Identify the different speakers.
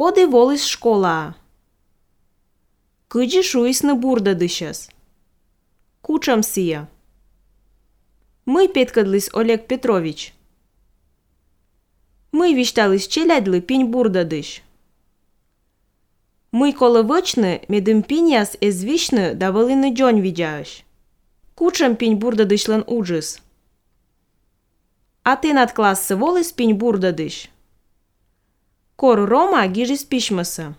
Speaker 1: Коди волис школа? Кыджи шуйсны бурда дышас? Кучам сия? Мы петкадлис Олег Петрович. Мы вишталис челядли пінь бурда дыш. Мы колы вочны медым піняс эзвишны да вылыны джонь видяш. Кучам пінь бурда дышлан уджис. А ты над классы волис пінь бурда дыш? Кор Рома гижис пишмасы.